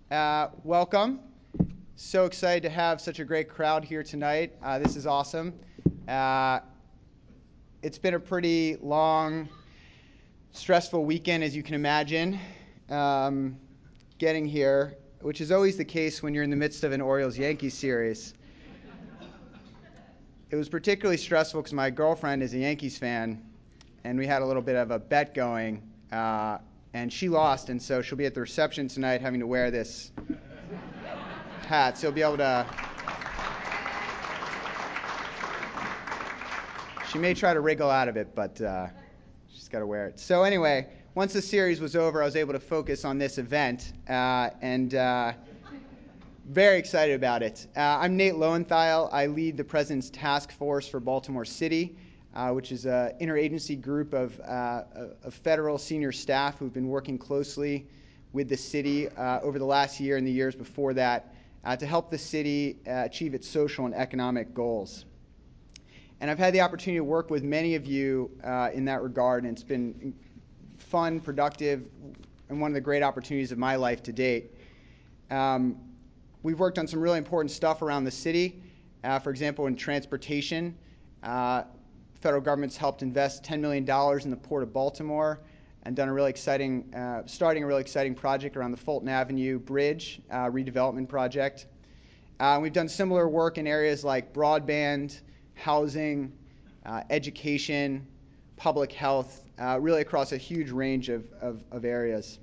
Welcome. So excited to have such a great crowd here tonight. This is awesome. It's been a pretty long, stressful weekend, as you can imagine, getting here, which is always the case when you're in the midst of an Orioles-Yankees series. It was particularly stressful because my girlfriend is a Yankees fan, and we had a little bit of a bet going, and she lost, and so she'll be at the reception tonight having to wear this hat, so you'll be able to. She may try to wriggle out of it, but she's got to wear it. So anyway, once the series was over, I was able to focus on this event, and very excited about it. I'm Nate Lowenthal. I lead the President's Task Force for Baltimore City, which is an interagency group of federal senior staff who've been working closely with the city over the last year and the years before that to help the city achieve its social and economic goals. And I've had the opportunity to work with many of you in that regard, and it's been fun, productive, and one of the great opportunities of my life to date. We've worked on some really important stuff around the city. For example, in transportation, federal government's helped invest $10 million in the Port of Baltimore and done a really exciting, starting a really exciting project around the Fulton Avenue Bridge redevelopment project. We've done similar work in areas like broadband, housing, education, public health, really across a huge range of areas.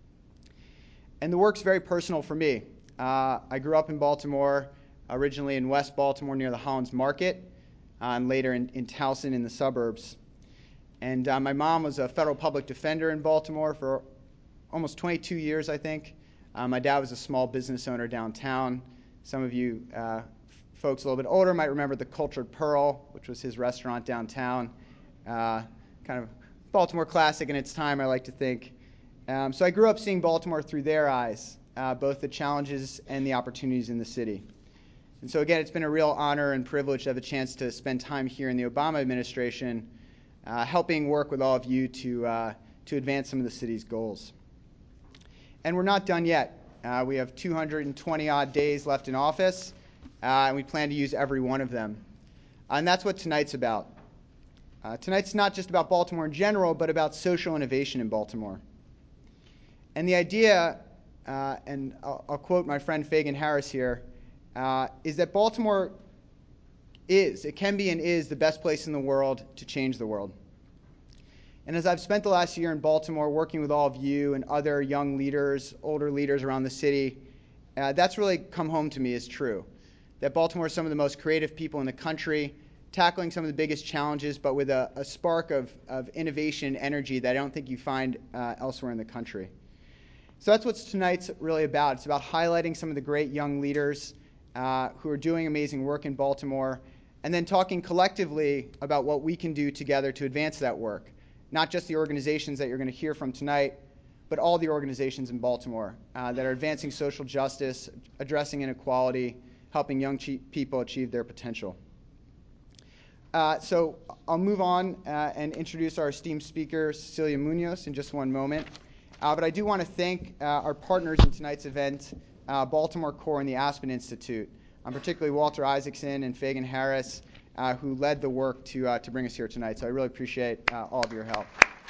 And the work's very personal for me. I grew up in Baltimore, originally in West Baltimore near the Hollins Market, and later in Towson in the suburbs. And my mom was a federal public defender in Baltimore for almost 22 years, I think. My dad was a small business owner downtown. Some of you folks a little bit older might remember the Cultured Pearl, which was his restaurant downtown. Kind of Baltimore classic in its time, I like to think. So I grew up seeing Baltimore through their eyes, both the challenges and the opportunities in the city. And so again, it's been a real honor and privilege to have a chance to spend time here in the Obama administration, helping work with all of you to advance some of the city's goals. And we're not done yet. We have 220 odd days left in office, and we plan to use every one of them. And that's what tonight's about. Tonight's not just about Baltimore in general, but about social innovation in Baltimore. And the idea, and I'll quote my friend Fagan Harris here, is that Baltimore it can be and is the best place in the world to change the world. And as I've spent the last year in Baltimore working with all of you and other young leaders, older leaders around the city, that's really come home to me as true. That Baltimore is some of the most creative people in the country, tackling some of the biggest challenges, but with a spark of innovation and energy that I don't think you find elsewhere in the country. So that's what tonight's really about. It's about highlighting some of the great young leaders who are doing amazing work in Baltimore, and then talking collectively about what we can do together to advance that work. Not just the organizations that you're going to hear from tonight, but all the organizations in Baltimore that are advancing social justice, addressing inequality, helping young people achieve their potential. So I'll move on and introduce our esteemed speaker, Cecilia Munoz, in just one moment. But I do want to thank our partners in tonight's event, Baltimore Core and the Aspen Institute, particularly Walter Isaacson and Fagan Harris, who led the work to bring us here tonight. So I really appreciate all of your help.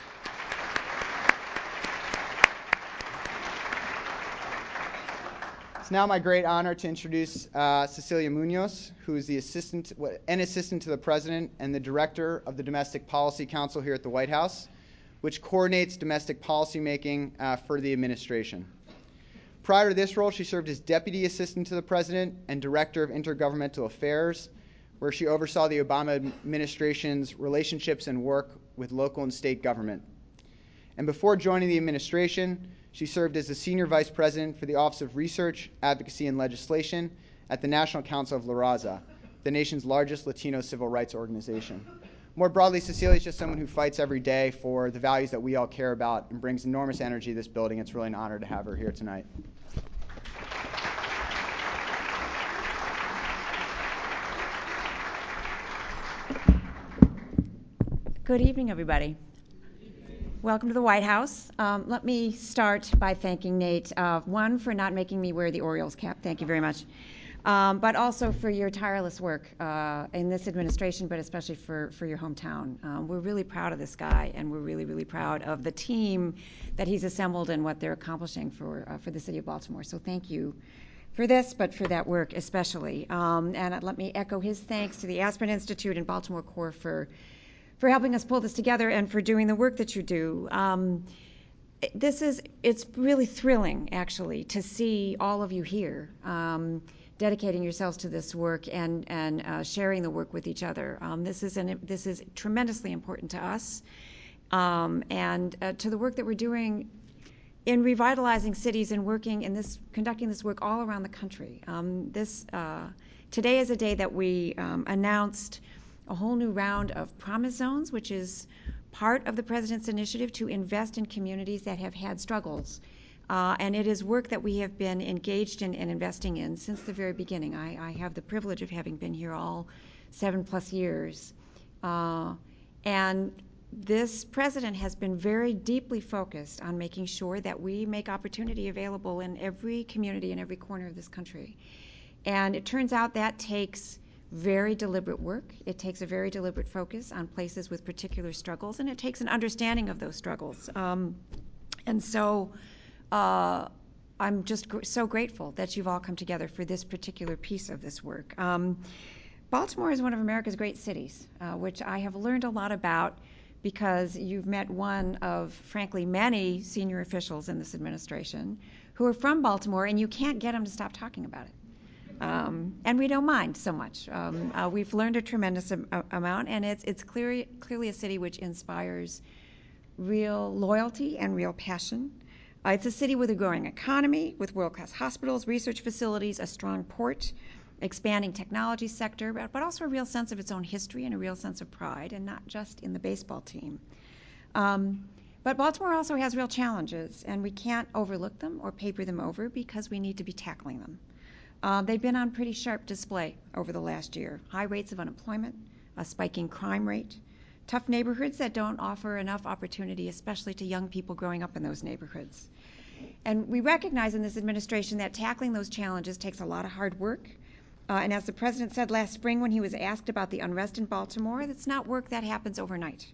It's now my great honor to introduce Cecilia Munoz, who is an assistant to the President and the Director of the Domestic Policy Council here at the White House, which coordinates domestic policymaking for the administration. Prior to this role, she served as Deputy Assistant to the President and Director of Intergovernmental Affairs, where she oversaw the Obama administration's relationships and work with local and state government. And before joining the administration, she served as the Senior Vice President for the Office of Research, Advocacy, and Legislation at the National Council of La Raza, the nation's largest Latino civil rights organization. More broadly, Cecilia is just someone who fights every day for the values that we all care about and brings enormous energy to this building. It's really an honor to have her here tonight. Good evening, everybody. welcome to the White House. Let me start by thanking Nate, one, for not making me wear the Orioles cap. Thank you very much. But also for your tireless work in this administration, but especially for your hometown. We're really proud of this guy, and we're really, really proud of the team that he's assembled and what they're accomplishing for the city of Baltimore. So thank you for this, but for that work especially. And let me echo his thanks to the Aspen Institute and Baltimore Core for helping us pull this together and for doing the work that you do. It's really thrilling, actually, to see all of you here dedicating yourselves to this work and sharing the work with each other. This is tremendously important to us and to the work that we're doing in revitalizing cities and conducting this work all around the country. Today is a day that we announced a whole new round of Promise Zones, which is part of the President's initiative to invest in communities that have had struggles. And it is work that we have been engaged in and investing in since the very beginning. I have the privilege of having been here all 7+ years. And this president has been very deeply focused on making sure that we make opportunity available in every community in every corner of this country. And it turns out that takes very deliberate work. It takes a very deliberate focus on places with particular struggles, and it takes an understanding of those struggles. And so I'm just so grateful that you've all come together for this particular piece of this work. Baltimore is one of America's great cities, which I have learned a lot about because you've met one of, frankly, many senior officials in this administration who are from Baltimore, and you can't get them to stop talking about it. And we don't mind so much. We've learned a tremendous amount, and it's clearly a city which inspires real loyalty and real passion. It's a city with a growing economy, with world-class hospitals, research facilities, a strong port, expanding technology sector, but also a real sense of its own history and a real sense of pride, and not just in the baseball team. But Baltimore also has real challenges, and we can't overlook them or paper them over because we need to be tackling them. They've been on pretty sharp display over the last year. High rates of unemployment, a spiking crime rate, tough neighborhoods that don't offer enough opportunity, especially to young people growing up in those neighborhoods. And we recognize in this administration that tackling those challenges takes a lot of hard work. And as the president said last spring when he was asked about the unrest in Baltimore, that's not work that happens overnight.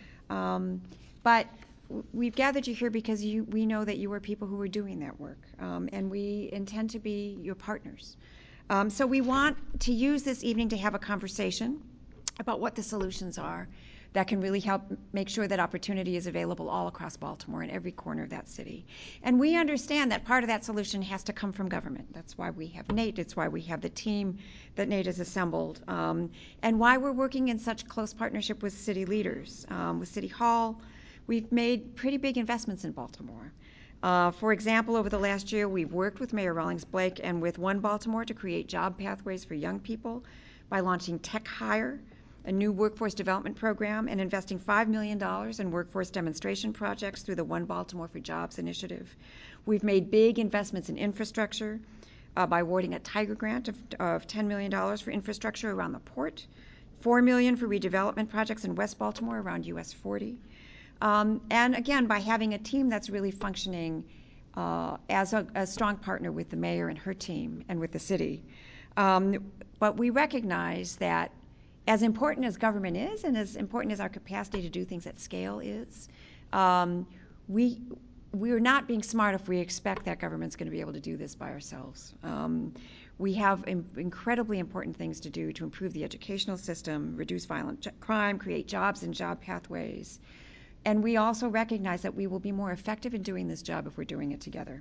But we've gathered you here because we know that you are people who are doing that work, and we intend to be your partners. So we want to use this evening to have a conversation about what the solutions are that can really help make sure that opportunity is available all across Baltimore in every corner of that city. And we understand that part of that solution has to come from government. That's why we have Nate. It's why we have the team that Nate has assembled, and why we're working in such close partnership with city leaders, with City Hall. We've made pretty big investments in Baltimore. For example, over the last year, we've worked with Mayor Rawlings Blake and with One Baltimore to create job pathways for young people by launching Tech Hire, a new workforce development program, and investing $5 million in workforce demonstration projects through the One Baltimore for Jobs initiative. We've made big investments in infrastructure by awarding a Tiger grant of $10 million for infrastructure around the port, $4 million for redevelopment projects in West Baltimore around US 40. And again, by having a team that's really functioning as a strong partner with the mayor and her team and with the city. But we recognize that as important as government is and as important as our capacity to do things at scale is, we are not being smart if we expect that government's going to be able to do this by ourselves. We have incredibly important things to do to improve the educational system, reduce violent crime, create jobs and job pathways. And we also recognize that we will be more effective in doing this job if we're doing it together.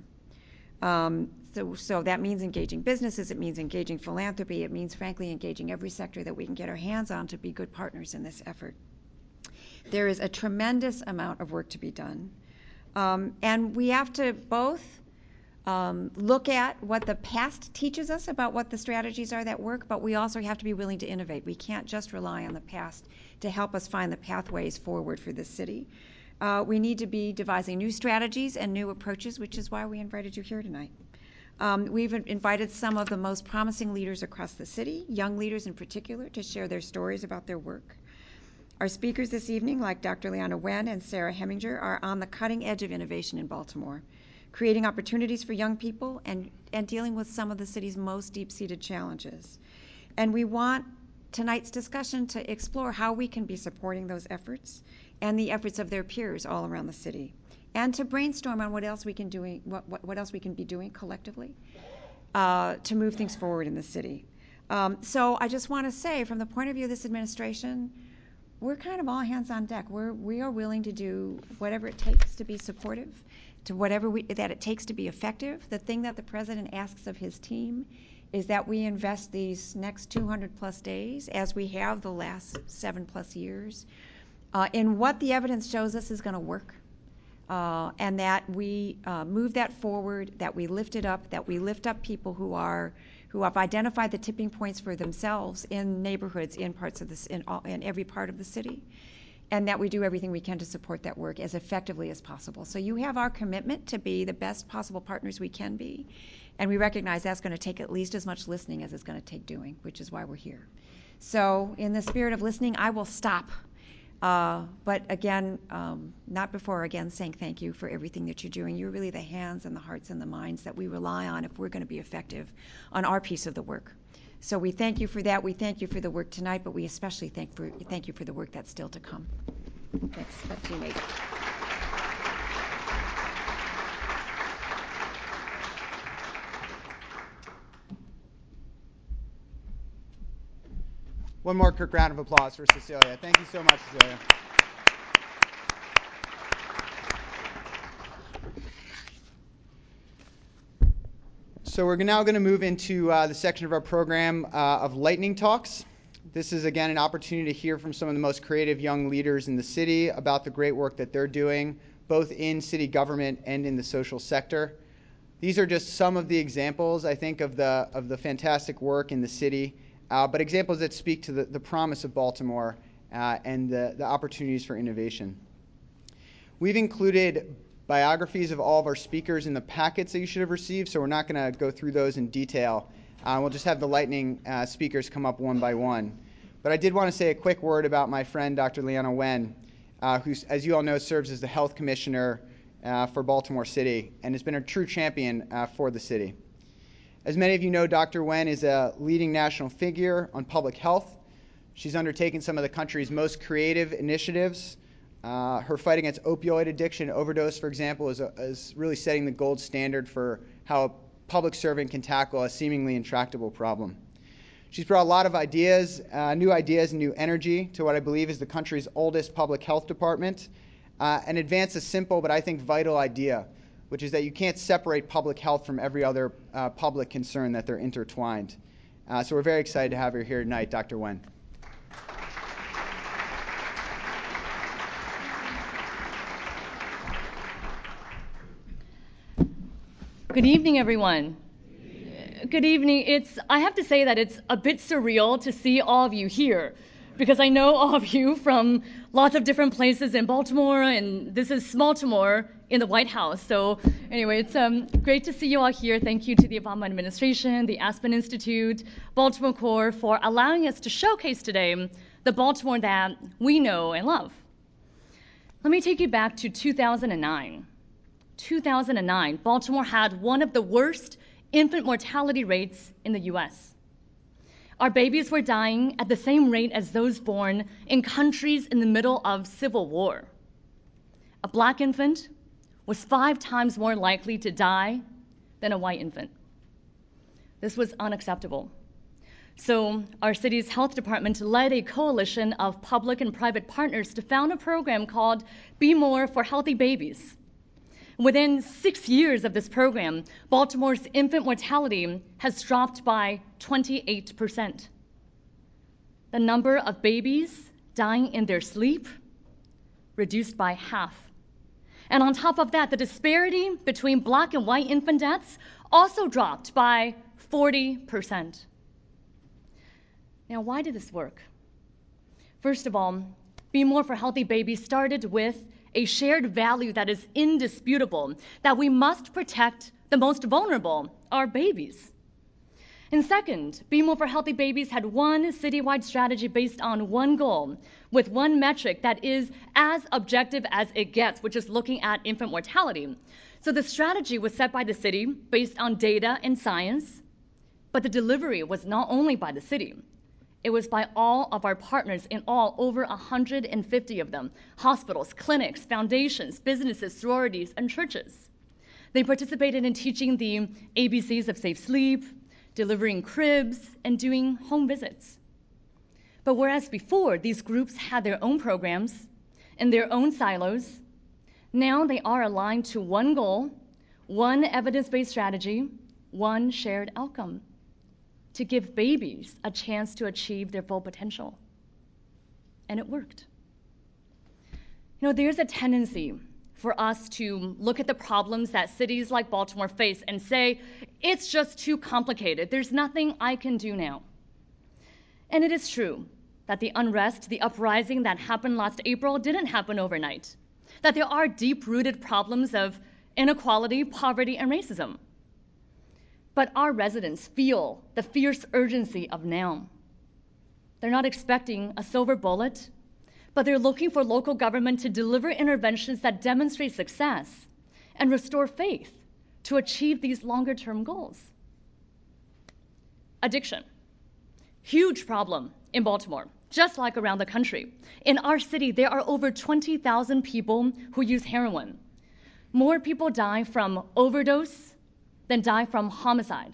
So that means engaging businesses, it means engaging philanthropy, it means, frankly, engaging every sector that we can get our hands on to be good partners in this effort. There is a tremendous amount of work to be done. And we have to both look at what the past teaches us about what the strategies are that work, but we also have to be willing to innovate. We can't just rely on the past to help us find the pathways forward for this city. We need to be devising new strategies and new approaches, which is why we invited you here tonight. We've invited some of the most promising leaders across the city, young leaders in particular, to share their stories about their work. Our speakers this evening, like Dr. Leana Wen and Sarah Heminger, are on the cutting edge of innovation in Baltimore, creating opportunities for young people and dealing with some of the city's most deep-seated challenges. And we want tonight's discussion to explore how we can be supporting those efforts and the efforts of their peers all around the city, and to brainstorm on what else we can be doing collectively to move things forward in the city. So I just want to say, from the point of view of this administration, we're kind of all hands on deck. We are willing to do whatever it takes to be supportive, to whatever that it takes to be effective. The thing that the president asks of his team is that we invest these next 200 plus days, as we have the last 7+ years, in what the evidence shows us is going to work, and that we move that forward, that we lift it up, that we lift up people who have identified the tipping points for themselves in neighborhoods, in parts of this, in every part of the city, and that we do everything we can to support that work as effectively as possible. So you have our commitment to be the best possible partners we can be, and we recognize that's going to take at least as much listening as it's going to take doing, which is why we're here. So in the spirit of listening, I will stop. But again, not before again saying thank you for everything that you're doing. You're really the hands and the hearts and the minds that we rely on if we're going to be effective on our piece of the work. So we thank you for that. We thank you for the work tonight, but we especially thank you for the work that's still to come. That's you, Nate. One more quick round of applause for Cecilia. Thank you so much, Cecilia. So we're now going to move into the section of our program of lightning talks. This is, again, an opportunity to hear from some of the most creative young leaders in the city about the great work that they're doing, both in city government and in the social sector. These are just some of the examples, I think, of the fantastic work in the city, but examples that speak to the promise of Baltimore and the opportunities for innovation. We've included biographies of all of our speakers in the packets that you should have received, so we're not going to go through those in detail. We'll just have the lightning speakers come up one by one. But I did want to say a quick word about my friend, Dr. Leana Wen, who, as you all know, serves as the health commissioner for Baltimore City and has been a true champion for the city. As many of you know, Dr. Wen is a leading national figure on public health. She's undertaken some of the country's most creative initiatives. Her fight against opioid addiction, overdose, for example, is really setting the gold standard for how a public servant can tackle a seemingly intractable problem. She's brought a lot of ideas and new energy to what I believe is the country's oldest public health department, and advanced a simple but I think vital idea, which is that you can't separate public health from every other public concern, that they're intertwined. So we're very excited to have her here tonight, Dr. Wen. Good evening, everyone. Good evening. I have to say that it's a bit surreal to see all of you here, because I know all of you from lots of different places in Baltimore, and this is Smaltimore in the White House. So anyway, it's great to see you all here. Thank you to the Obama administration, the Aspen Institute, Baltimore Core for allowing us to showcase today the Baltimore that we know and love. Let me take you back to 2009. 2009, Baltimore had one of the worst infant mortality rates in the U.S. Our babies were dying at the same rate as those born in countries in the middle of civil war. A black infant was 5 times more likely to die than a white infant. This was unacceptable. So our city's health department led a coalition of public and private partners to found a program called Be More for Healthy Babies. Within 6 years of this program, Baltimore's infant mortality has dropped by 28%. The number of babies dying in their sleep reduced by half. And on top of that, the disparity between black and white infant deaths also dropped by 40%. Now, why did this work? First of all, Be More for Healthy Babies started with a shared value that is indisputable, that we must protect the most vulnerable, our babies. And second, Be More for Healthy Babies had one citywide strategy based on one goal, with one metric that is as objective as it gets, which is looking at infant mortality. So the strategy was set by the city based on data and science, but the delivery was not only by the city, it was by all of our partners in all, over 150 of them, hospitals, clinics, foundations, businesses, sororities, and churches. They participated in teaching the ABCs of safe sleep, delivering cribs, and doing home visits. But whereas before these groups had their own programs in their own silos, now they are aligned to one goal, one evidence-based strategy, one shared outcome: to give babies a chance to achieve their full potential. And it worked. There's a tendency for us to look at the problems that cities like Baltimore face and say, it's just too complicated. There's nothing I can do now. And it is true that the unrest, the uprising that happened last April didn't happen overnight, that there are deep-rooted problems of inequality, poverty, and racism. But our residents feel the fierce urgency of now. They're not expecting a silver bullet, but they're looking for local government to deliver interventions that demonstrate success and restore faith to achieve these longer-term goals. Addiction, huge problem in Baltimore, just like around the country. In our city, there are over 20,000 people who use heroin. More people die from overdose than die from homicide.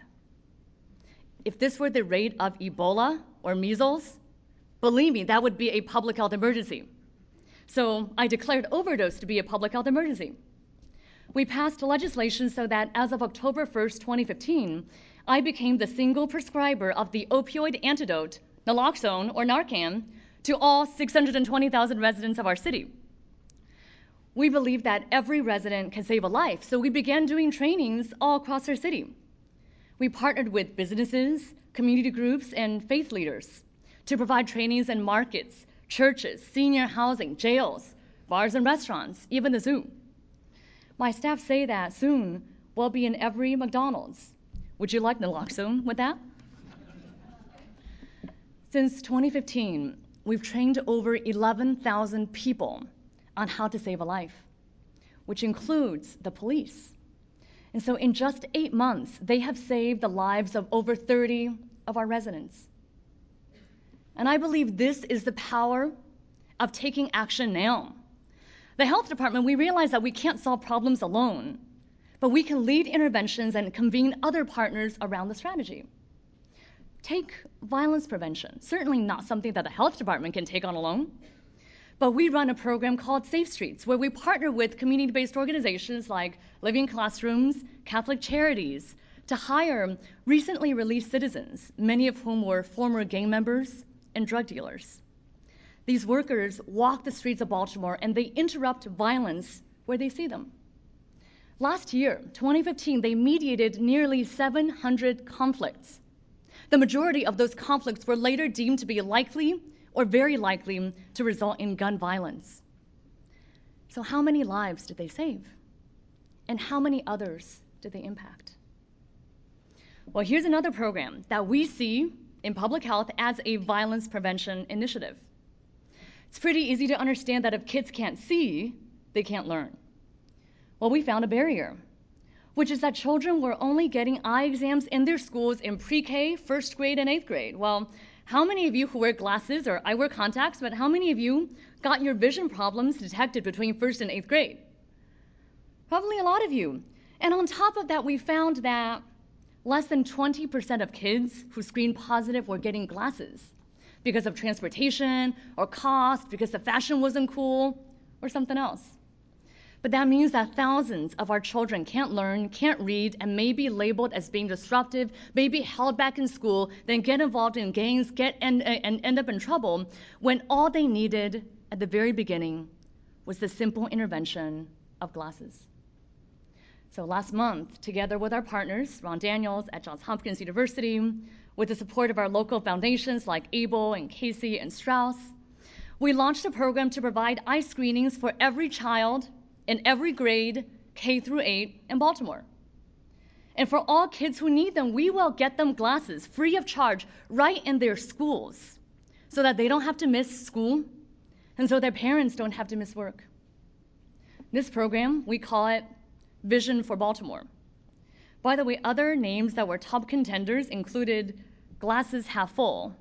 If this were the rate of Ebola or measles, believe me, that would be a public health emergency. So I declared overdose to be a public health emergency. We passed legislation so that as of October 1st, 2015, I became the single prescriber of the opioid antidote, naloxone or Narcan, to all 620,000 residents of our city. We believe that every resident can save a life, so we began doing trainings all across our city. We partnered with businesses, community groups, and faith leaders to provide trainings in markets, churches, senior housing, jails, bars and restaurants, even the zoo. My staff say that soon we'll be in every McDonald's. Would you like naloxone with that? Since 2015, we've trained over 11,000 people on how to save a life, which includes the police. And so in just 8 months, they have saved the lives of over 30 of our residents. And I believe this is the power of taking action now. The health department, we realize that we can't solve problems alone, but we can lead interventions and convene other partners around the strategy. Take violence prevention, certainly not something that the health department can take on alone. But we run a program called Safe Streets, where we partner with community-based organizations like Living Classrooms, Catholic Charities, to hire recently released citizens, many of whom were former gang members and drug dealers. These workers walk the streets of Baltimore and they interrupt violence where they see them. Last year, 2015, they mediated nearly 700 conflicts. The majority of those conflicts were later deemed to be likely or very likely to result in gun violence. So how many lives did they save? And how many others did they impact? Well, here's another program that we see in public health as a violence prevention initiative. It's pretty easy to understand that if kids can't see, they can't learn. Well, we found a barrier, which is that children were only getting eye exams in their schools in pre-K, first grade, and 8th grade. Well, how many of you who wear glasses, or I wear contacts, but how many of you got your vision problems detected between 1st and 8th grade? Probably a lot of you. And on top of that, we found that less than 20% of kids who screened positive were getting glasses because of transportation or cost, because the fashion wasn't cool, or something else. But that means that thousands of our children can't learn, can't read, and may be labeled as being disruptive, may be held back in school, then get involved in gangs, and end up in trouble, when all they needed at the very beginning was the simple intervention of glasses. So last month, together with our partners, Ron Daniels at Johns Hopkins University, with the support of our local foundations like ABLE and Casey and Strauss, we launched a program to provide eye screenings for every child in every grade, K through 8, in Baltimore. And for all kids who need them, we will get them glasses free of charge right in their schools so that they don't have to miss school and so their parents don't have to miss work. This program, we call it Vision for Baltimore. By the way, other names that were top contenders included Glasses Half Full,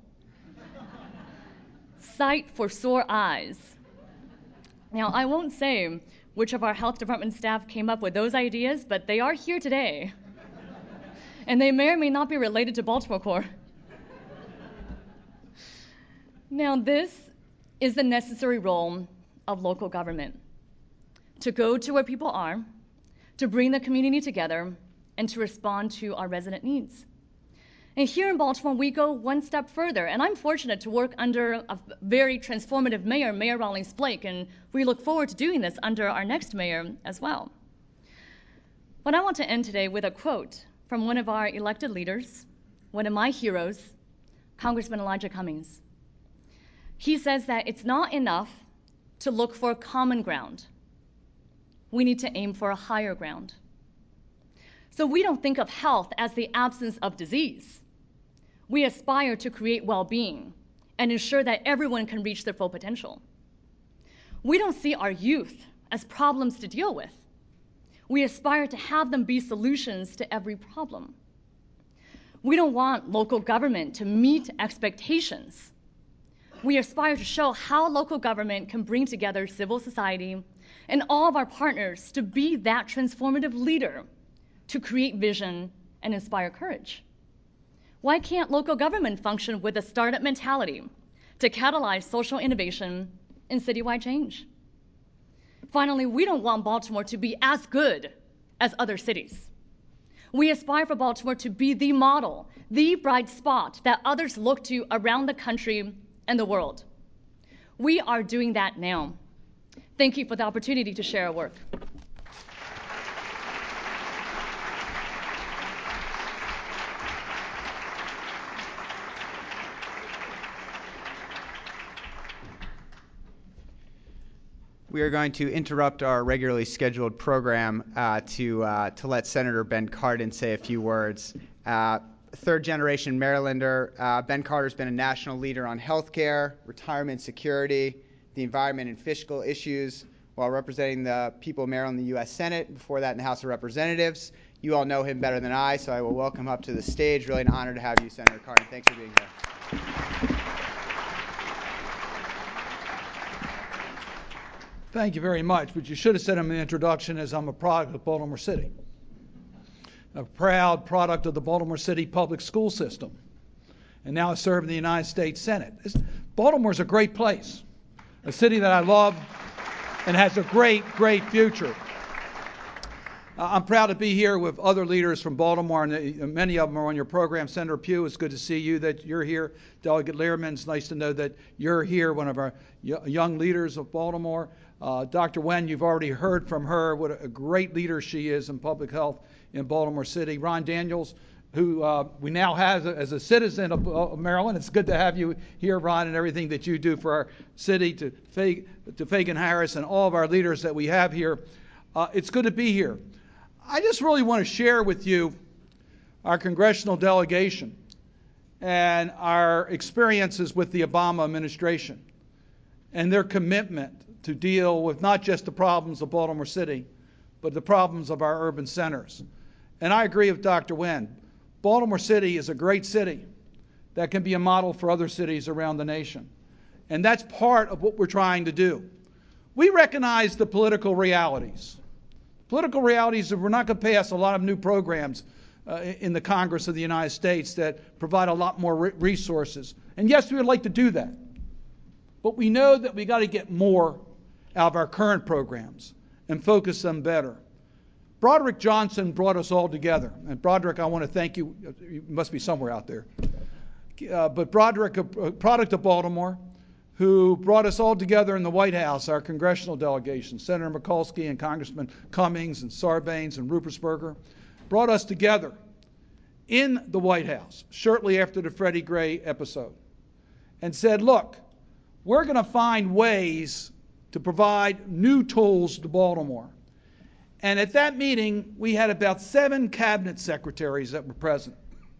Sight for Sore Eyes. Now, I won't say which of our health department staff came up with those ideas, but they are here today. And they may or may not be related to Baltimore Core. Now, this is the necessary role of local government: to go to where people are, to bring the community together, and to respond to our resident needs. And here in Baltimore, we go one step further, and I'm fortunate to work under a very transformative mayor, Mayor Rawlings Blake, and we look forward to doing this under our next mayor as well. But I want to end today with a quote from one of our elected leaders, one of my heroes, Congressman Elijah Cummings. He says that it's not enough to look for common ground. We need to aim for a higher ground. So we don't think of health as the absence of disease. We aspire to create well-being and ensure that everyone can reach their full potential. We don't see our youth as problems to deal with. We aspire to have them be solutions to every problem. We don't want local government to meet expectations. We aspire to show how local government can bring together civil society and all of our partners to be that transformative leader to create vision and inspire courage. Why can't local government function with a startup mentality to catalyze social innovation and citywide change? Finally, we don't want Baltimore to be as good as other cities. We aspire for Baltimore to be the model, the bright spot that others look to around the country and the world. We are doing that now. Thank you for the opportunity to share our work. We are going to interrupt our regularly scheduled program to let Senator Ben Cardin say a few words. Third-generation Marylander, Ben Carter's been a national leader on healthcare, retirement security, the environment and fiscal issues while representing the people of Maryland in the U.S. Senate, before that in the House of Representatives. You all know him better than I, so I will welcome him up to the stage. Really an honor to have you, Senator Cardin. Thanks for being here. Thank you very much, but you should have said in the introduction as I'm a product of Baltimore City, a proud product of the Baltimore City public school system, and now I serve in the United States Senate. Baltimore's a great place, a city that I love and has a great, great future. I'm proud to be here with other leaders from Baltimore, and many of them are on your program. Senator Pugh, it's good to see you, that you're here. Delegate Lehrman, it's nice to know that you're here, one of our young leaders of Baltimore. Dr. Wen, you've already heard from her, what a great leader she is in public health in Baltimore City. Ron Daniels, who we now have as a citizen of Maryland. It's good to have you here, Ron, and everything that you do for our city, to Fagan Harris and all of our leaders that we have here. It's good to be here. I just really want to share with you our congressional delegation and our experiences with the Obama administration and their commitment to deal with not just the problems of Baltimore City, but the problems of our urban centers. And I agree with Dr. Wen. Baltimore City is a great city that can be a model for other cities around the nation. And that's part of what we're trying to do. We recognize the political realities. Political realities that we're not going to pass a lot of new programs in the Congress of the United States that provide a lot more resources. And yes, we would like to do that. But we know that we got to get more out of our current programs and focus them better. Broderick Johnson brought us all together. And Broderick, I want to thank you. You must be somewhere out there. But Broderick, a product of Baltimore, who brought us all together in the White House, our congressional delegation, Senator Mikulski and Congressman Cummings and Sarbanes and Ruppersberger, brought us together in the White House shortly after the Freddie Gray episode and said, look, we're going to find ways to provide new tools to Baltimore. And at that meeting, we had about 7 cabinet secretaries that were present.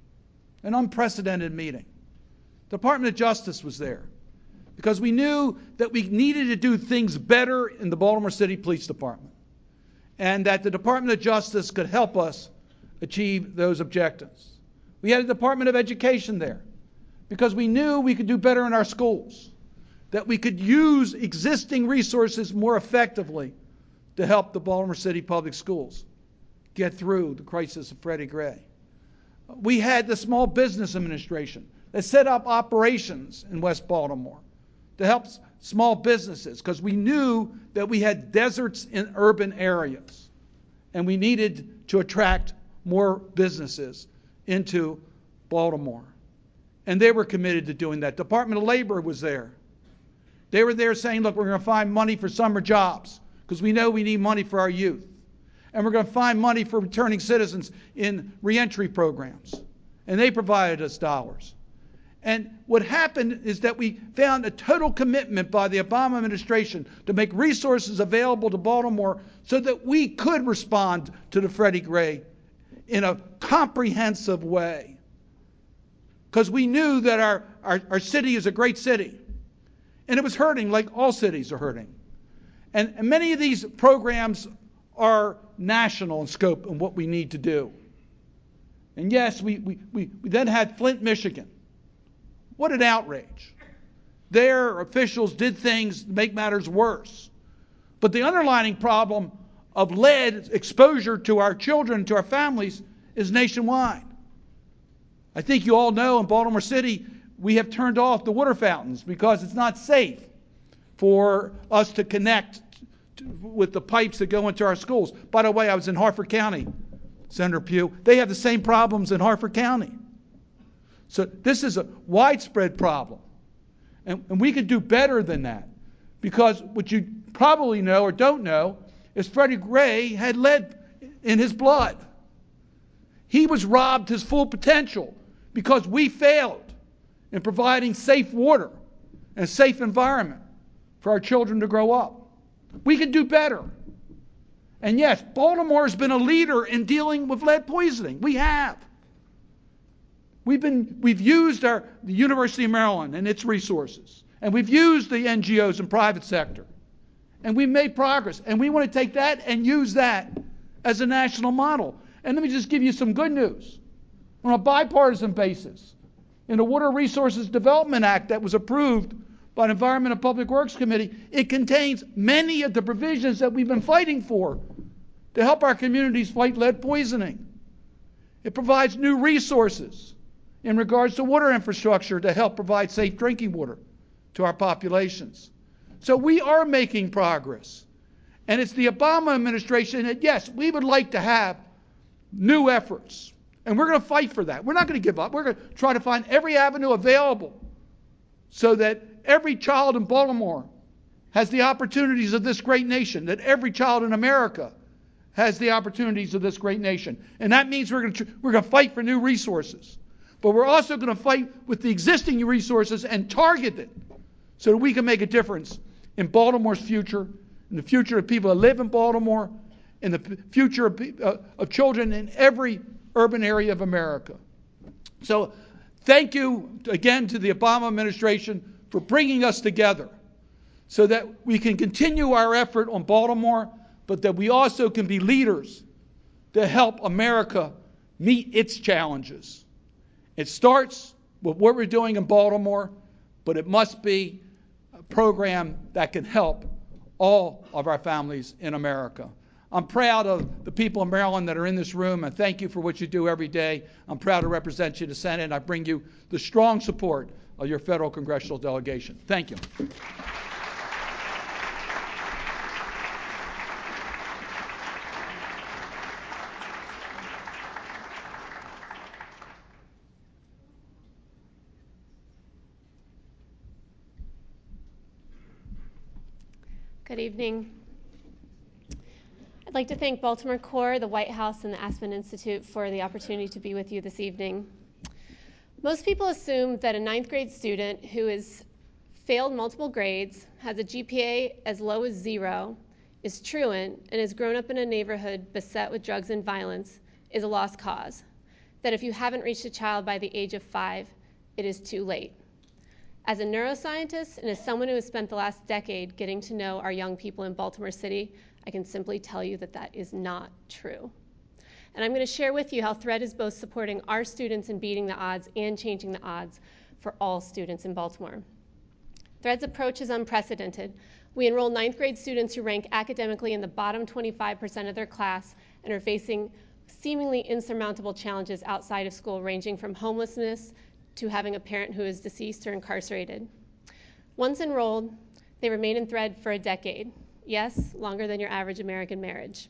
An unprecedented meeting. The Department of Justice was there because we knew that we needed to do things better in the Baltimore City Police Department and that the Department of Justice could help us achieve those objectives. We had a Department of Education there because we knew we could do better in our schools, that we could use existing resources more effectively to help the Baltimore City Public Schools get through the crisis of Freddie Gray. We had the Small Business Administration that set up operations in West Baltimore to help small businesses because we knew that we had deserts in urban areas and we needed to attract more businesses into Baltimore. And they were committed to doing that. Department of Labor was there. They were there saying, look, we're going to find money for summer jobs because we know we need money for our youth. And we're going to find money for returning citizens in reentry programs. And they provided us dollars. And what happened is that we found a total commitment by the Obama administration to make resources available to Baltimore so that we could respond to the Freddie Gray in a comprehensive way. Because we knew that our city is a great city. And it was hurting like all cities are hurting. And many of these programs are national in scope and what we need to do. And yes, we then had Flint, Michigan. What an outrage. Their officials did things to make matters worse. But the underlying problem of lead exposure to our children, to our families, is nationwide. I think you all know in Baltimore City, we have turned off the water fountains because it's not safe for us to connect with the pipes that go into our schools. By the way, I was in Harford County, Senator Pugh. They have the same problems in Harford County. So this is a widespread problem. And we could do better than that. Because what you probably know or don't know is Freddie Gray had lead in his blood. He was robbed his full potential because we failed in providing safe water and a safe environment for our children to grow up. We could do better. And yes, Baltimore has been a leader in dealing with lead poisoning. We have. We've used the University of Maryland and its resources. And we've used the NGOs and private sector. And we've made progress. And we want to take that and use that as a national model. And let me just give you some good news. On a bipartisan basis, in the Water Resources Development Act that was approved by the Environment and Public Works Committee, it contains many of the provisions that we've been fighting for to help our communities fight lead poisoning. It provides new resources in regards to water infrastructure to help provide safe drinking water to our populations. So we are making progress. And it's the Obama administration that, yes, we would like to have new efforts. And we're going to fight for that. We're not going to give up. We're going to try to find every avenue available so that every child in Baltimore has the opportunities of this great nation, that every child in America has the opportunities of this great nation. And that means we're going to fight for new resources. But we're also going to fight with the existing resources and target it so that we can make a difference in Baltimore's future, in the future of people that live in Baltimore, in the future of children in every urban area of America. So thank you again to the Obama administration for bringing us together so that we can continue our effort on Baltimore, but that we also can be leaders to help America meet its challenges. It starts with what we're doing in Baltimore, but it must be a program that can help all of our families in America. I'm proud of the people in Maryland that are in this room, and thank you for what you do every day. I'm proud to represent you in the Senate, and I bring you the strong support of your federal congressional delegation. Thank you. Good evening. I'd like to thank Baltimore Core, the White House, and the Aspen Institute for the opportunity to be with you this evening. Most people assume that a 9th grade student who has failed multiple grades, has a GPA as low as 0, is truant and has grown up in a neighborhood beset with drugs and violence is a lost cause. That if you haven't reached a child by the age of 5, it is too late. As a neuroscientist and as someone who has spent the last decade getting to know our young people in Baltimore City, I can simply tell you that that is not true. And I'm going to share with you how THREAD is both supporting our students in beating the odds and changing the odds for all students in Baltimore. THREAD's approach is unprecedented. We enroll 9th grade students who rank academically in the bottom 25% of their class and are facing seemingly insurmountable challenges outside of school, ranging from homelessness to having a parent who is deceased or incarcerated. Once enrolled, they remain in THREAD for a decade. Yes, longer than your average American marriage.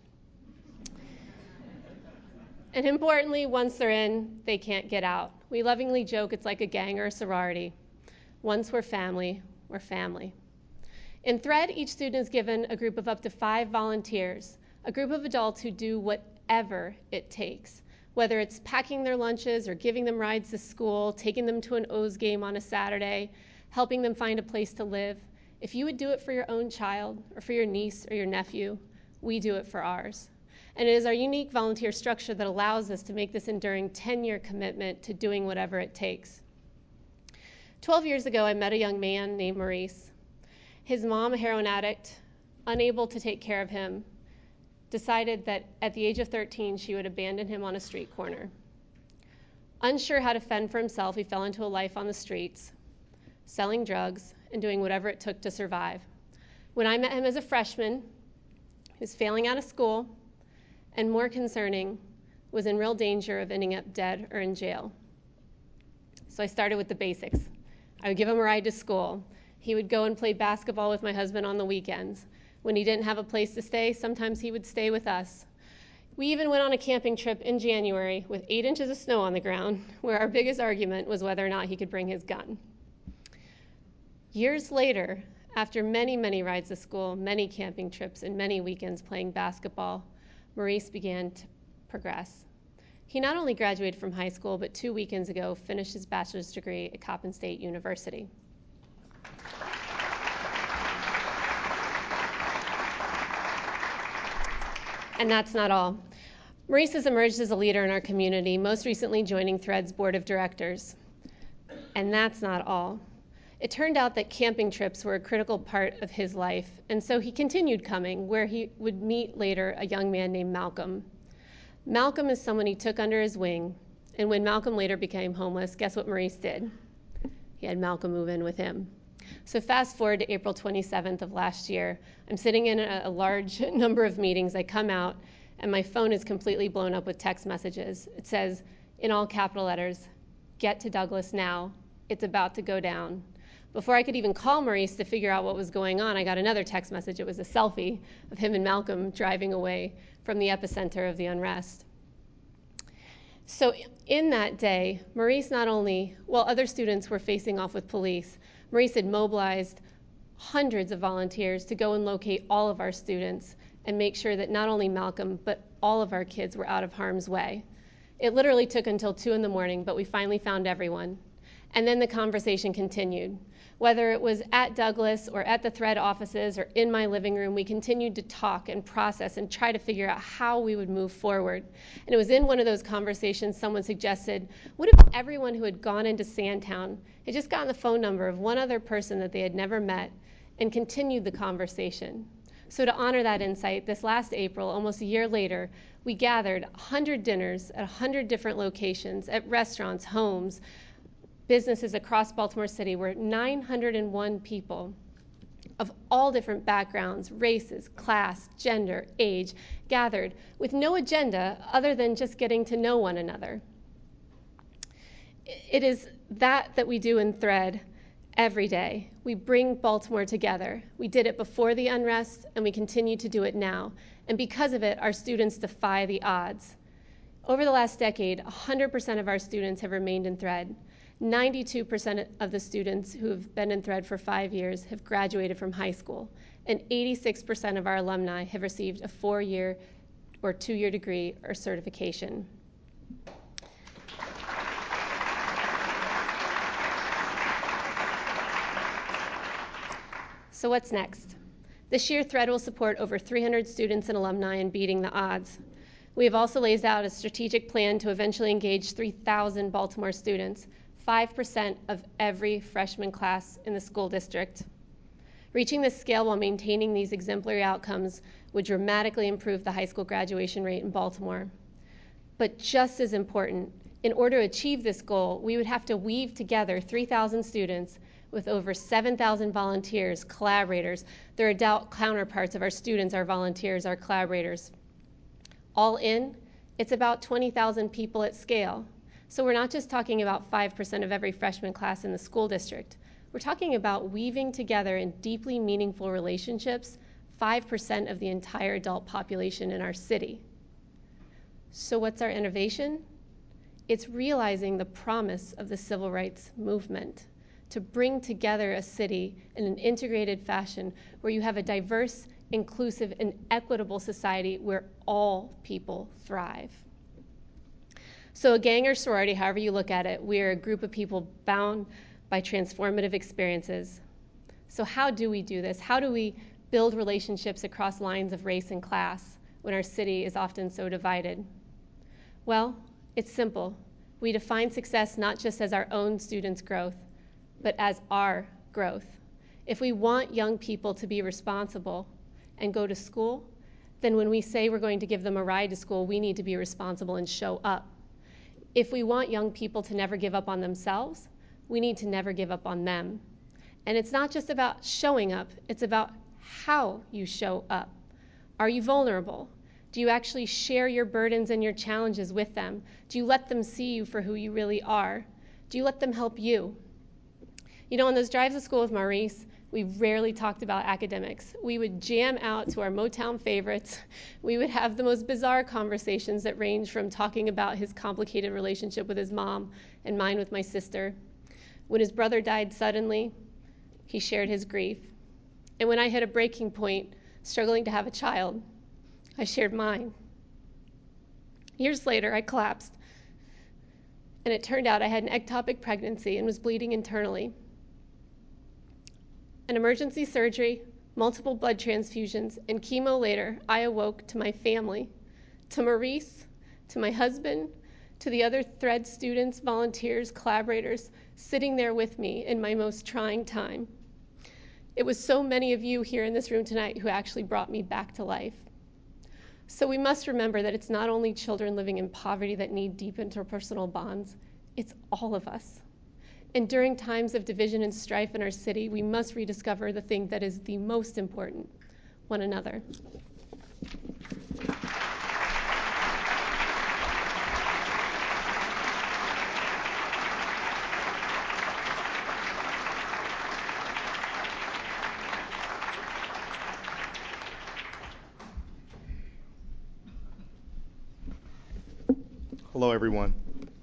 And importantly, once they're in, they can't get out. We lovingly joke it's like a gang or a sorority. Once we're family, we're family. In THREAD, each student is given a group of up to 5 volunteers, a group of adults who do whatever it takes, whether it's packing their lunches or giving them rides to school, taking them to an O's game on a Saturday, helping them find a place to live. If you would do it for your own child or for your niece or your nephew, we do it for ours. And it is our unique volunteer structure that allows us to make this enduring 10-year commitment to doing whatever it takes. 12 years ago, I met a young man named Maurice. His mom, a heroin addict, unable to take care of him, decided that at the age of 13, she would abandon him on a street corner. Unsure how to fend for himself, he fell into a life on the streets, selling drugs and doing whatever it took to survive. When I met him as a freshman, he was failing out of school, and more concerning, was in real danger of ending up dead or in jail. So I started with the basics. I would give him a ride to school. He would go and play basketball with my husband on the weekends. When he didn't have a place to stay, sometimes he would stay with us. We even went on a camping trip in January with 8 inches of snow on the ground, where our biggest argument was whether or not he could bring his gun. Years later, after many, many rides to school, many camping trips, and many weekends playing basketball, Maurice began to progress. He not only graduated from high school, but 2 weekends ago finished his bachelor's degree at Coppin State University. And that's not all. Maurice has emerged as a leader in our community, most recently joining THREAD's board of directors. And that's not all. It turned out that camping trips were a critical part of his life, and so he continued coming, where he would meet later a young man named Malcolm. Malcolm is someone he took under his wing, and when Malcolm later became homeless, guess what Maurice did? He had Malcolm move in with him. So fast forward to April 27th of last year. I'm sitting in a large number of meetings. I come out, and my phone is completely blown up with text messages. It says, in all capital letters, "Get to Douglas now. It's about to go down." Before I could even call Maurice to figure out what was going on, I got another text message. It was a selfie of him and Malcolm driving away from the epicenter of the unrest. So in that day, Maurice not only, while other students were facing off with police, Maurice had mobilized hundreds of volunteers to go and locate all of our students and make sure that not only Malcolm, but all of our kids were out of harm's way. It literally took until 2 in the morning, but we finally found everyone. And then the conversation continued. Whether it was at Douglas or at the THREAD offices or in my living room, we continued to talk and process and try to figure out how we would move forward. And it was in one of those conversations someone suggested, what if everyone who had gone into Sandtown had just gotten the phone number of one other person that they had never met and continued the conversation? So to honor that insight, this last April, almost a year later, we gathered 100 dinners at 100 different locations, at restaurants, homes, businesses across Baltimore City, where 901 people of all different backgrounds, races, class, gender, age, gathered with no agenda other than just getting to know one another. It is that we do in THREAD every day. We bring Baltimore together. We did it before the unrest, and we continue to do it now. And because of it, our students defy the odds. Over the last decade, 100% of our students have remained in THREAD. 92% of the students who have been in THREAD for 5 years have graduated from high school, and 86% of our alumni have received a 4-year or 2-year degree or certification. So what's next? This year, Thread will support over 300 students and alumni in beating the odds. We have also laid out a strategic plan to eventually engage 3,000 Baltimore students, 5% of every freshman class in the school district. Reaching this scale while maintaining these exemplary outcomes would dramatically improve the high school graduation rate in Baltimore. But just as important, in order to achieve this goal, we would have to weave together 3,000 students with over 7,000 volunteers, collaborators. Their adult counterparts of our students, our volunteers, our collaborators. All in, it's about 20,000 people at scale. So we're not just talking about 5% of every freshman class in the school district. We're talking about weaving together in deeply meaningful relationships 5% of the entire adult population in our city. So what's our innovation? It's realizing the promise of the civil rights movement to bring together a city in an integrated fashion where you have a diverse, inclusive, and equitable society where all people thrive. So a gang or sorority, however you look at it, we are a group of people bound by transformative experiences. So how do we do this? How do we build relationships across lines of race and class when our city is often so divided? Well, it's simple. We define success not just as our own students' growth, but as our growth. If we want young people to be responsible and go to school, then when we say we're going to give them a ride to school, we need to be responsible and show up. If we want young people to never give up on themselves, we need to never give up on them. And it's not just about showing up, it's about how you show up. Are you vulnerable? Do you actually share your burdens and your challenges with them? Do you let them see you for who you really are? Do you let them help you? You know, on those drives to school with Maurice, we rarely talked about academics. We would jam out to our Motown favorites. We would have the most bizarre conversations that range from talking about his complicated relationship with his mom and mine with my sister. When his brother died suddenly, he shared his grief. And when I hit a breaking point, struggling to have a child, I shared mine. Years later, I collapsed. And it turned out I had an ectopic pregnancy and was bleeding internally. An emergency surgery, multiple blood transfusions, and chemo later, I awoke to my family, to Maurice, to my husband, to the other Thread students, volunteers, collaborators, sitting there with me in my most trying time. It was so many of you here in this room tonight who actually brought me back to life. So we must remember that it's not only children living in poverty that need deep interpersonal bonds, it's all of us. And during times of division and strife in our city, we must rediscover the thing that is the most important, one another. Hello, everyone.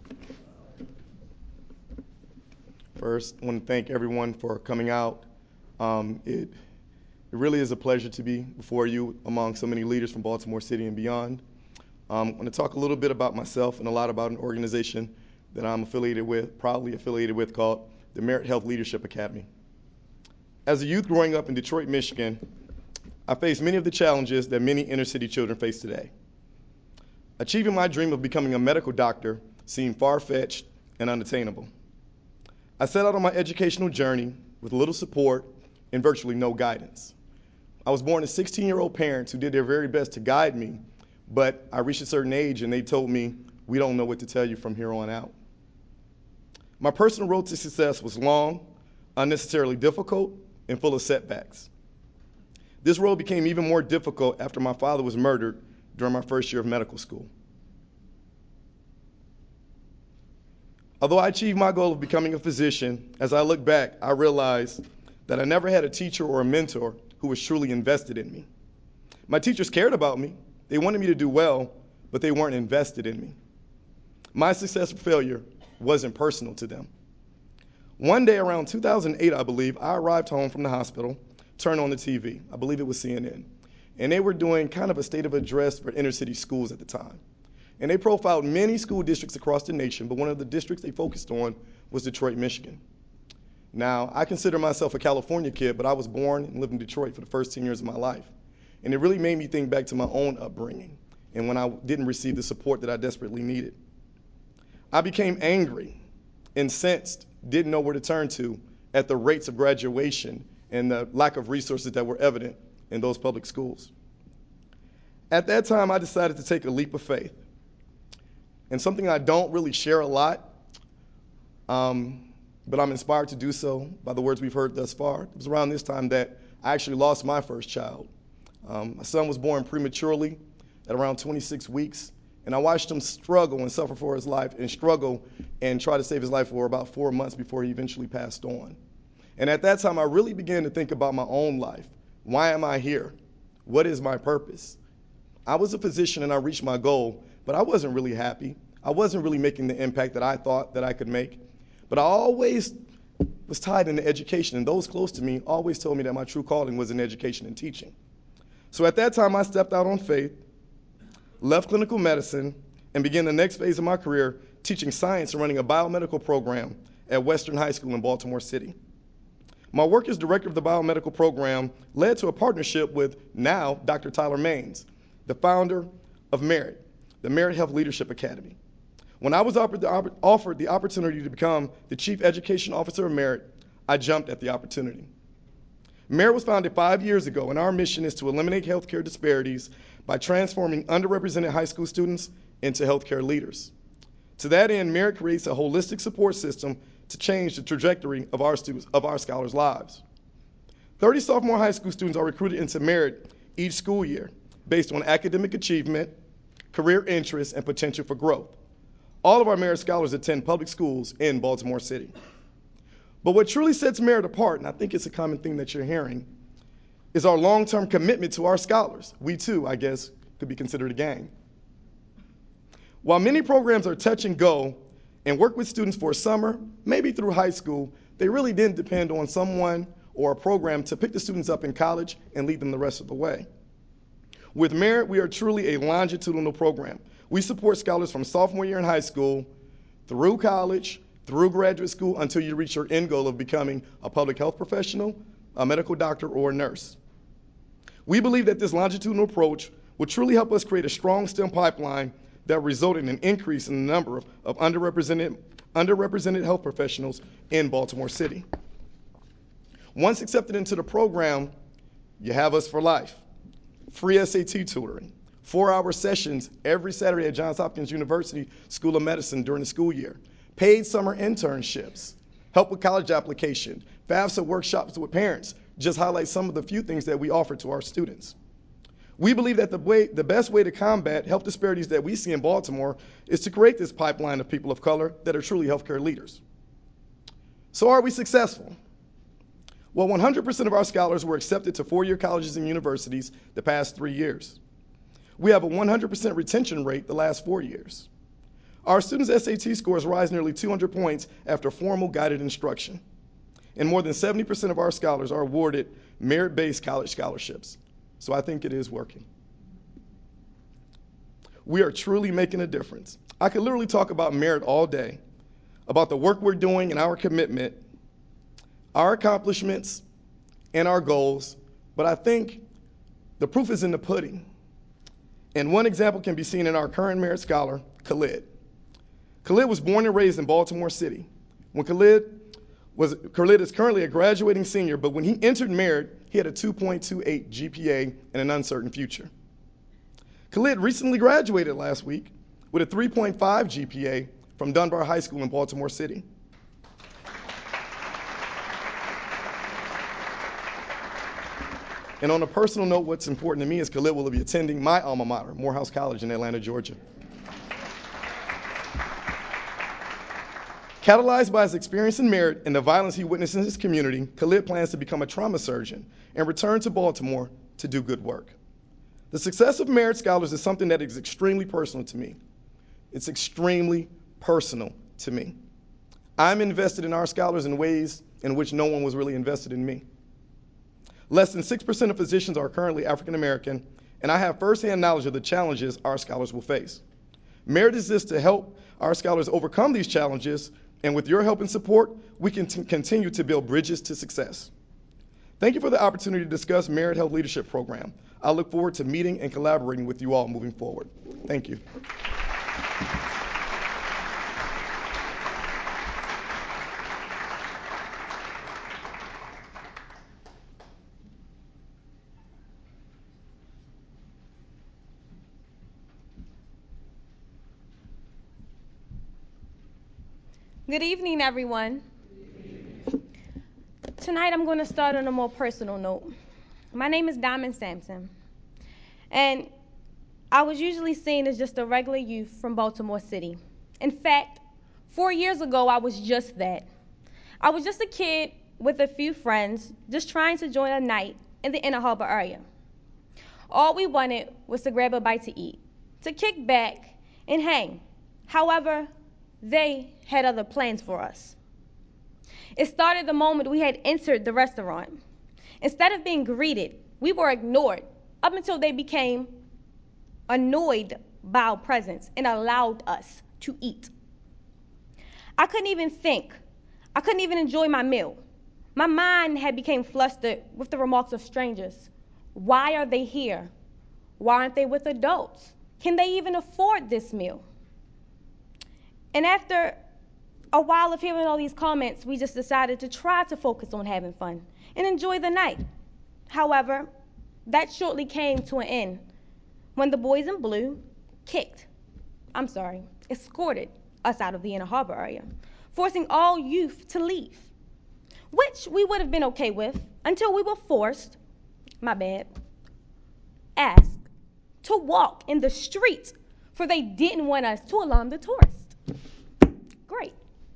First, I want to thank everyone for coming out. It really is a pleasure to be before you among so many leaders from Baltimore City and beyond. I'm going to talk a little bit about myself and a lot about an organization that I'm proudly affiliated with, called the Merit Health Leadership Academy. As a youth growing up in Detroit, Michigan, I faced many of the challenges that many inner city children face today. Achieving my dream of becoming a medical doctor seemed far-fetched and unattainable. I set out on my educational journey with little support and virtually no guidance. I was born to 16-year-old parents who did their very best to guide me, but I reached a certain age and they told me, "We don't know what to tell you from here on out." My personal road to success was long, unnecessarily difficult, and full of setbacks. This road became even more difficult after my father was murdered during my first year of medical school. Although I achieved my goal of becoming a physician, as I look back, I realized that I never had a teacher or a mentor who was truly invested in me. My teachers cared about me. They wanted me to do well, but they weren't invested in me. My success or failure wasn't personal to them. One day around 2008, I believe, I arrived home from the hospital, turned on the TV. I believe it was CNN. And they were doing kind of a state of address for inner city schools at the time. And they profiled many school districts across the nation, but one of the districts they focused on was Detroit, Michigan. Now, I consider myself a California kid, but I was born and lived in Detroit for the first 10 years of my life. And it really made me think back to my own upbringing and when I didn't receive the support that I desperately needed. I became angry, incensed, didn't know where to turn to at the rates of graduation and the lack of resources that were evident in those public schools. At that time, I decided to take a leap of faith. And something I don't really share a lot, but I'm inspired to do so by the words we've heard thus far. It was around this time that I actually lost my first child. My son was born prematurely at around 26 weeks, and I watched him struggle and suffer for his life and struggle and try to save his life for about 4 months before he eventually passed on. And at that time, I really began to think about my own life. Why am I here? What is my purpose? I was a physician and I reached my goal, but I wasn't really happy. I wasn't really making the impact that I thought that I could make. But I always was tied into education, and those close to me always told me that my true calling was in education and teaching. So at that time, I stepped out on faith, left clinical medicine, and began the next phase of my career teaching science and running a biomedical program at Western High School in Baltimore City. My work as director of the biomedical program led to a partnership with now Dr. Tyler Maines, the founder of Merit, the Merit Health Leadership Academy. When I was offered the opportunity to become the Chief Education Officer of Merit, I jumped at the opportunity. Merit was founded 5 years ago, and our mission is to eliminate healthcare disparities by transforming underrepresented high school students into healthcare leaders. To that end, Merit creates a holistic support system to change the trajectory of our scholars' lives. 30 sophomore high school students are recruited into Merit each school year based on academic achievement, career interests, and potential for growth. All of our Merit scholars attend public schools in Baltimore City. But what truly sets Merit apart, and I think it's a common thing that you're hearing, is our long-term commitment to our scholars. We too, I guess, could be considered a gang. While many programs are touch and go and work with students for summer, maybe through high school, they really didn't depend on someone or a program to pick the students up in college and lead them the rest of the way. With Merit, we are truly a longitudinal program. We support scholars from sophomore year in high school, through college, through graduate school, until you reach your end goal of becoming a public health professional, a medical doctor, or a nurse. We believe that this longitudinal approach will truly help us create a strong STEM pipeline that result in an increase in the number of underrepresented health professionals in Baltimore City. Once accepted into the program, you have us for life. Free SAT tutoring, 4-hour sessions every Saturday at Johns Hopkins University School of Medicine during the school year, paid summer internships, help with college application, FAFSA workshops with parents, just highlight some of the few things that we offer to our students. We believe that the best way to combat health disparities that we see in Baltimore is to create this pipeline of people of color that are truly healthcare leaders. So are we successful? Well, 100% of our scholars were accepted to 4-year colleges and universities the past 3 years. We have a 100% retention rate the last 4 years. Our students' SAT scores rise nearly 200 points after formal guided instruction. And more than 70% of our scholars are awarded merit-based college scholarships. So I think it is working. We are truly making a difference. I could literally talk about Merit all day, about the work we're doing and our commitment, our accomplishments, and our goals, but I think the proof is in the pudding. And one example can be seen in our current Merit scholar, Khalid. Khalid was born and raised in Baltimore City. Khalid is currently a graduating senior, but when he entered Merit, he had a 2.28 GPA and an uncertain future. Khalid recently graduated last week with a 3.5 GPA from Dunbar High School in Baltimore City. And on a personal note, what's important to me is Khalid will be attending my alma mater, Morehouse College in Atlanta, Georgia. Catalyzed by his experience in Merit and the violence he witnessed in his community, Khalid plans to become a trauma surgeon and return to Baltimore to do good work. The success of Merit scholars is something that is extremely personal to me. It's extremely personal to me. I'm invested in our scholars in ways in which no one was really invested in me. Less than 6% of physicians are currently African American, and I have firsthand knowledge of the challenges our scholars will face. Merit exists to help our scholars overcome these challenges And with your help and support, we can continue to build bridges to success. Thank you for the opportunity to discuss Merit Health Leadership Program. I look forward to meeting and collaborating with you all moving forward. Thank you. Good evening, everyone. Tonight I'm going to start on a more personal note. My name is Diamond Sampson, and I was usually seen as just a regular youth from Baltimore City. In fact, 4 years ago, I was just that. I was just a kid with a few friends just trying to join a night in the Inner Harbor area. All we wanted was to grab a bite to eat, to kick back and hang. However, they had other plans for us. It started the moment we had entered the restaurant. Instead of being greeted, we were ignored up until they became annoyed by our presence and allowed us to eat. I couldn't even think. I couldn't even enjoy my meal. My mind had become flustered with the remarks of strangers. Why are they here? Why aren't they with adults? Can they even afford this meal? And after a while of hearing all these comments, we just decided to try to focus on having fun and enjoy the night. However, that shortly came to an end when the boys in blue escorted us out of the Inner Harbor area, forcing all youth to leave, which we would have been okay with until we were asked to walk in the street, for they didn't want us to alarm the tourists. Great.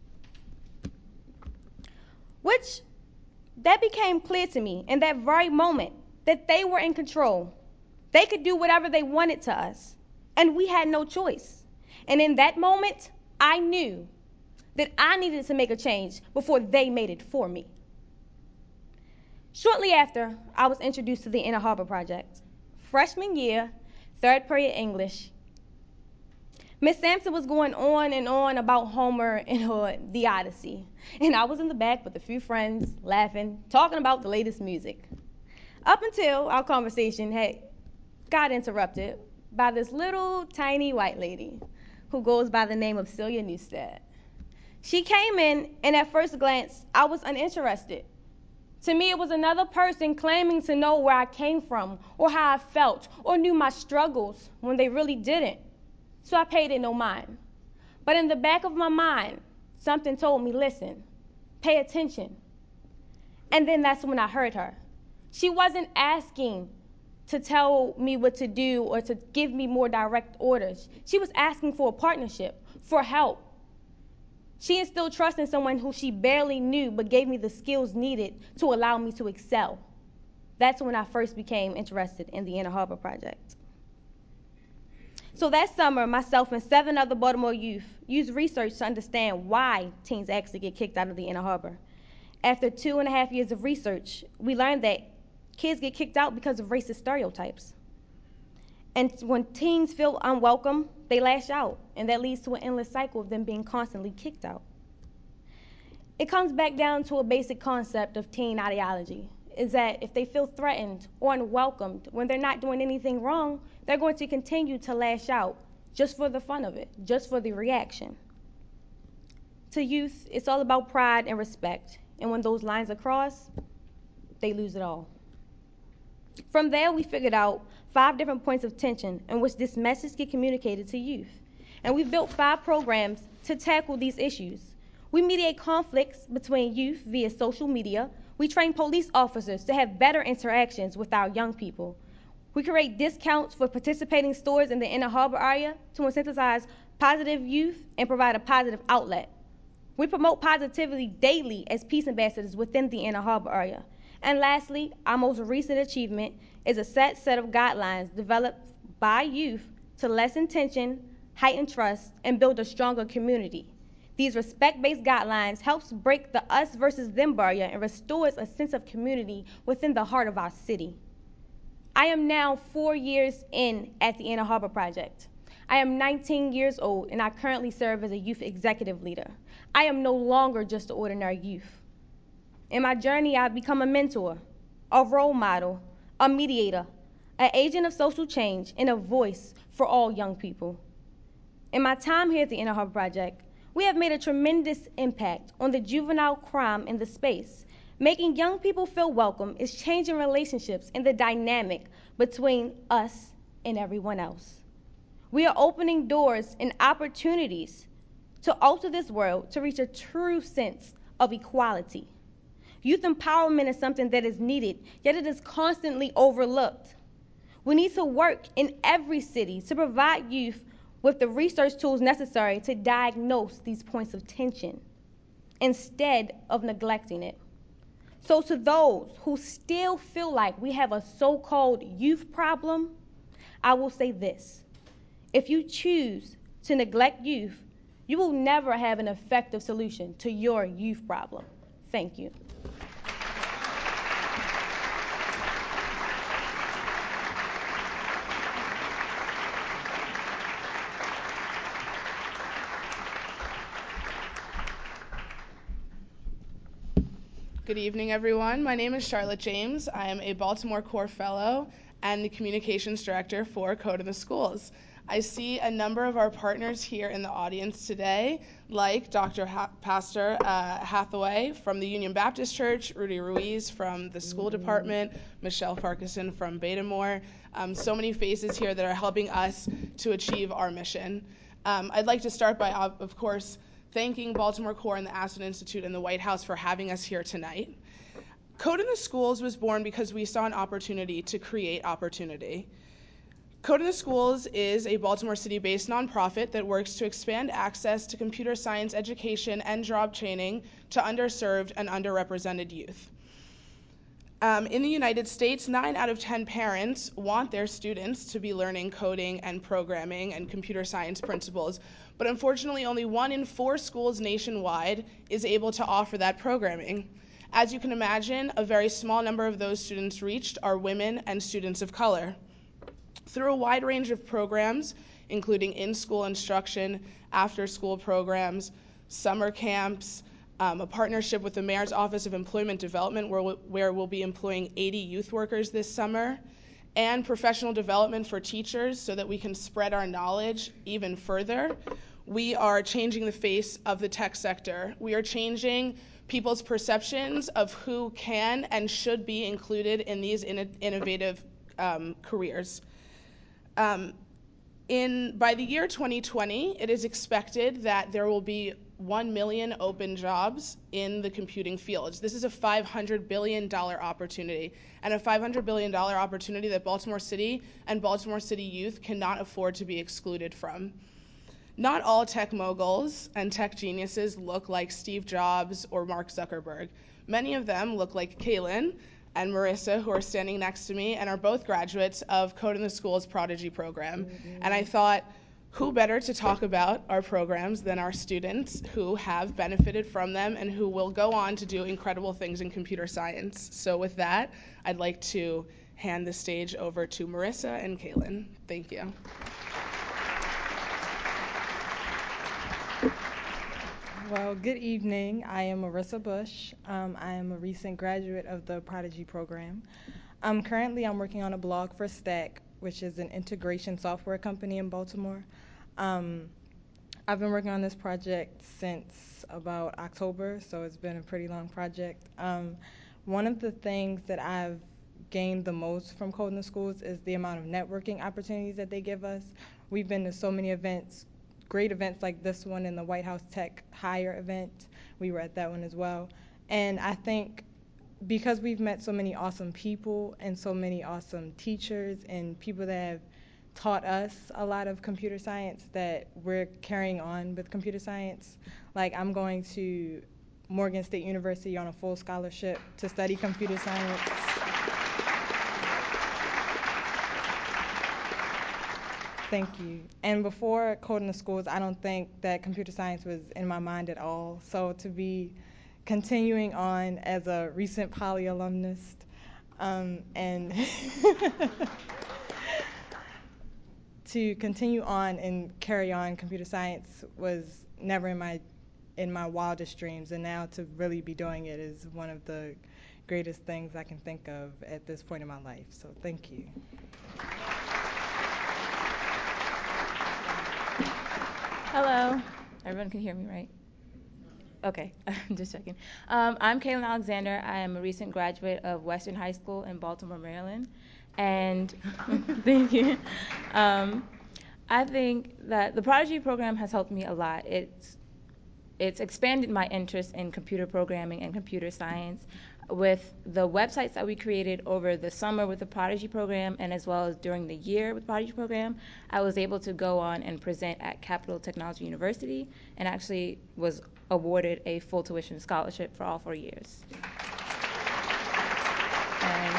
Which, that became clear to me in that very moment that they were in control. They could do whatever they wanted to us, and we had no choice. And in that moment, I knew that I needed to make a change before they made it for me. Shortly after, I was introduced to the Inner Harbor Project. Freshman year, third period English. Miss Sampson was going on and on about Homer and the Odyssey, and I was in the back with a few friends, laughing, talking about the latest music. Up until our conversation got interrupted by this little tiny white lady who goes by the name of Celia Newstead. She came in, and at first glance, I was uninterested. To me, it was another person claiming to know where I came from, or how I felt, or knew my struggles when they really didn't. So I paid it no mind. But in the back of my mind, something told me, listen, pay attention. And then that's when I heard her. She wasn't asking to tell me what to do or to give me more direct orders. She was asking for a partnership, for help. She instilled trust in someone who she barely knew, but gave me the skills needed to allow me to excel. That's when I first became interested in the Inner Harbor Project. So that summer, myself and 7 other Baltimore youth used research to understand why teens actually get kicked out of the Inner Harbor. After 2.5 years of research, we learned that kids get kicked out because of racist stereotypes. And when teens feel unwelcome, they lash out, and that leads to an endless cycle of them being constantly kicked out. It comes back down to a basic concept of teen ideology, is that if they feel threatened or unwelcomed when they're not doing anything wrong, they're going to continue to lash out just for the fun of it, just for the reaction. To youth, it's all about pride and respect, and when those lines are crossed, they lose it all. From there, we figured out 5 different points of tension in which this message get communicated to youth. And we've built 5 programs to tackle these issues. We mediate conflicts between youth via social media. We train police officers to have better interactions with our young people. We create discounts for participating stores in the Inner Harbor area to incentivize positive youth and provide a positive outlet. We promote positivity daily as peace ambassadors within the Inner Harbor area. And lastly, our most recent achievement is a set of guidelines developed by youth to lessen tension, heighten trust, and build a stronger community. These respect-based guidelines helps break the us versus them barrier and restores a sense of community within the heart of our city. I am now 4 years in at the Inner Harbor Project. I am 19 years old, and I currently serve as a youth executive leader. I am no longer just an ordinary youth. In my journey, I've become a mentor, a role model, a mediator, an agent of social change, and a voice for all young people. In my time here at the Inner Harbor Project, we have made a tremendous impact on the juvenile crime in the space. Making young people feel welcome is changing relationships and the dynamic between us and everyone else. We are opening doors and opportunities to alter this world to reach a true sense of equality. Youth empowerment is something that is needed, yet it is constantly overlooked. We need to work in every city to provide youth with the research tools necessary to diagnose these points of tension instead of neglecting it. So to those who still feel like we have a so-called youth problem, I will say this. If you choose to neglect youth, you will never have an effective solution to your youth problem. Thank you. Good evening, everyone. My name is Charlotte James. I am a Baltimore Core Fellow and the Communications Director for Code in the Schools. I see a number of our partners here in the audience today, like Dr. Pastor Hathaway from the Union Baptist Church, Rudy Ruiz from the school department, Michelle Parkinson from Beta-Moore. So many faces here that are helping us to achieve our mission. I'd like to start by, of course, thanking Baltimore Core and the Aspen Institute and the White House for having us here tonight. Code in the Schools was born because we saw an opportunity to create opportunity. Code in the Schools is a Baltimore City-based nonprofit that works to expand access to computer science education and job training to underserved and underrepresented youth. In the United States, 9 out of 10 parents want their students to be learning coding and programming and computer science principles, but unfortunately only 1 in 4 schools nationwide is able to offer that programming. As you can imagine, a very small number of those students reached are women and students of color. Through a wide range of programs, including in-school instruction, after-school programs, summer camps, a partnership with the Mayor's Office of Employment Development where we'll be employing 80 youth workers this summer, and professional development for teachers so that we can spread our knowledge even further. We are changing the face of the tech sector. We are changing people's perceptions of who can and should be included in these innovative careers. By the year 2020, it is expected that there will be 1 million open jobs in the computing fields. This is a $500 billion opportunity, and a $500 billion opportunity that Baltimore City and Baltimore City youth cannot afford to be excluded from. Not all tech moguls and tech geniuses look like Steve Jobs or Mark Zuckerberg. Many of them look like Kaylin and Marissa, who are standing next to me, and are both graduates of Code in the Schools Prodigy program. And I thought, who better to talk about our programs than our students who have benefited from them and who will go on to do incredible things in computer science. So with that, I'd like to hand the stage over to Marissa and Kaylin. Thank you. Well, good evening. I am Marissa Bush. I am a recent graduate of the Prodigy program. Currently, I'm working on a blog for Stack, which is an integration software company in Baltimore. I've been working on this project since about October, so it's been a pretty long project. One of the things that I've gained the most from Code in the Schools is the amount of networking opportunities that they give us. We've been to so many events, great events like this one and the White House Tech Hire event. We were at that one as well. And I think because we've met so many awesome people and so many awesome teachers and people that have taught us a lot of computer science, that we're carrying on with computer science. Like, I'm going to Morgan State University on a full scholarship to study computer science. Thank you. And before Code in the Schools, I don't think that computer science was in my mind at all. So to be continuing on as a recent Poly alumnus and to continue on and carry on computer science was never in my in my wildest dreams, and now to really be doing it is one of the greatest things I can think of at this point in my life. So thank you. Hello. Everyone can hear me, right? Okay, just checking. I'm Kaylin Alexander. I am a recent graduate of Western High School in Baltimore, Maryland. And thank you. I think that the Prodigy program has helped me a lot. It's expanded my interest in computer programming and computer science. With the websites that we created over the summer with the Prodigy program, and as well as during the year with the Prodigy program, I was able to go on and present at Capital Technology University, and actually was awarded a full tuition scholarship for all 4 years. And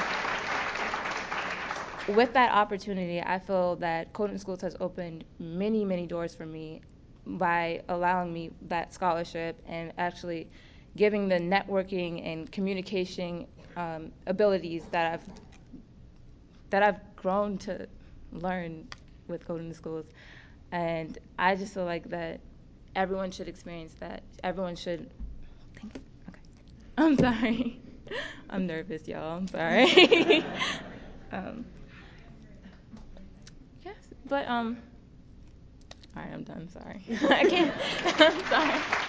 with that opportunity, I feel that Code in Schools has opened many, many doors for me by allowing me that scholarship and actually giving the networking and communication abilities that I've grown to learn with Code in the Schools. And I just feel like that everyone should experience that. Everyone should. Thanks. Okay. I'm sorry. I'm nervous, y'all. I'm sorry. Yes, but all right, I'm done. Sorry. I can't. I'm sorry.